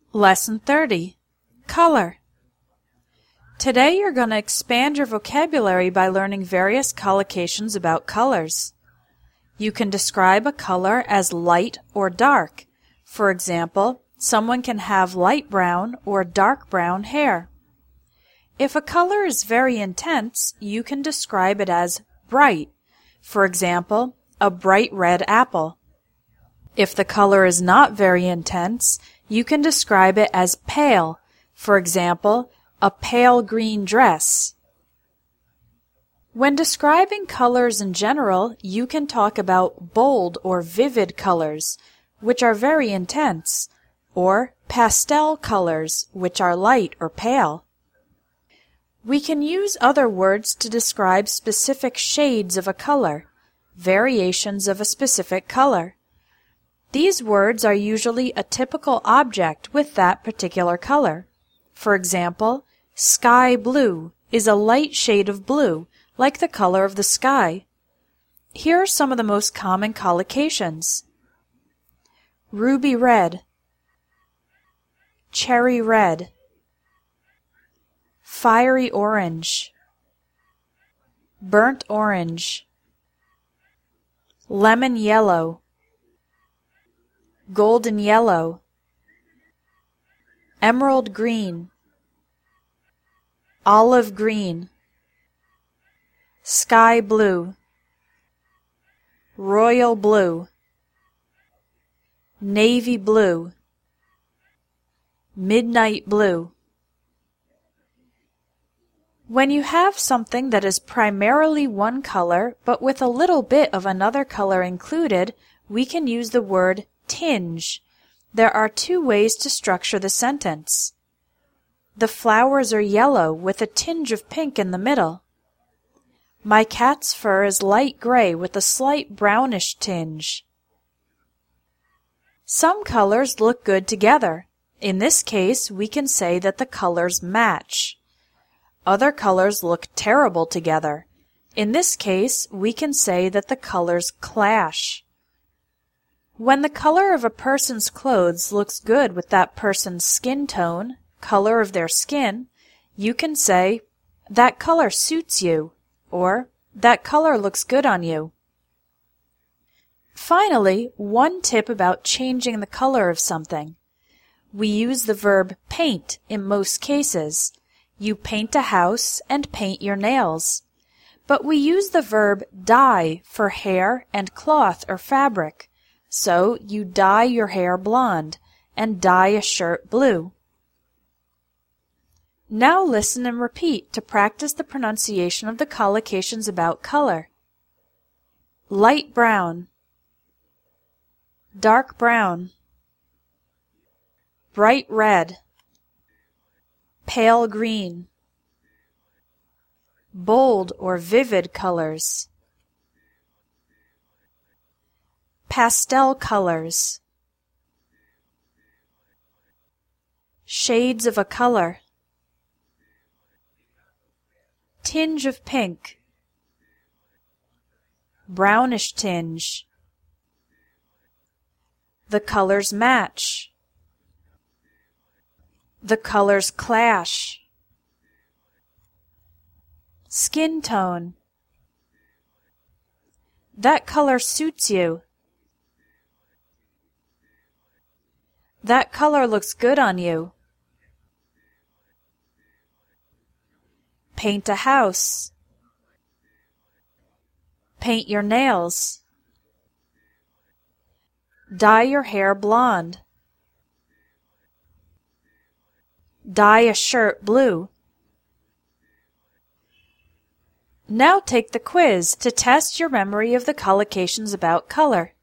Lesson 30. Color. Today you're going to expand your vocabulary by learning various collocations about colors. You can describe a color as light or dark. For example, someone can have light brown or dark brown hair. If a color is very intense, you can describe it as bright. For example, a bright red apple. If the color is not very intense, you can describe it as pale. For example, a pale green dress. When describing colors in general, you can talk about bold or vivid colors, which are very intense, or pastel colors, which are light or pale. We can use other words to describe specific shades of a color, variations of a specific color. These words are usually a typical object with that particular color. For example, sky blue is a light shade of blue, like the color of the sky. Here are some of the most common collocations. Ruby red, cherry red, fiery orange, burnt orange, lemon yellow, golden yellow, emerald green, olive green, sky blue, royal blue, navy blue, midnight blue. When you have something that is primarily one color but with a little bit of another color included, we can use the word tinge. There are two ways to structure the sentence. The flowers are yellow with a tinge of pink in the middle. My cat's fur is light gray with a slight brownish tinge. Some colors look good together. In this case, we can say that the colors match. Other colors look terrible together. In this case, we can say that the colors clash. When the color of a person's clothes looks good with that person's skin tone, color of their skin, you can say, that color suits you, or that color looks good on you. Finally, one tip about changing the color of something. We use the verb paint in most cases. You paint a house and paint your nails. But we use the verb dye for hair and cloth or fabric. So you dye your hair blonde and dye a shirt blue. Now listen and repeat to practice the pronunciation of the collocations about color. Light brown, dark brown, bright red, pale green, bold or vivid colors, pastel colors, shades of a color, tinge of pink, brownish tinge, the colors match, the colors clash, skin tone, that color suits you, that color looks good on you. Paint a house. Paint your nails. Dye your hair blonde. Dye a shirt blue. Now take the quiz to test your memory of the collocations about color.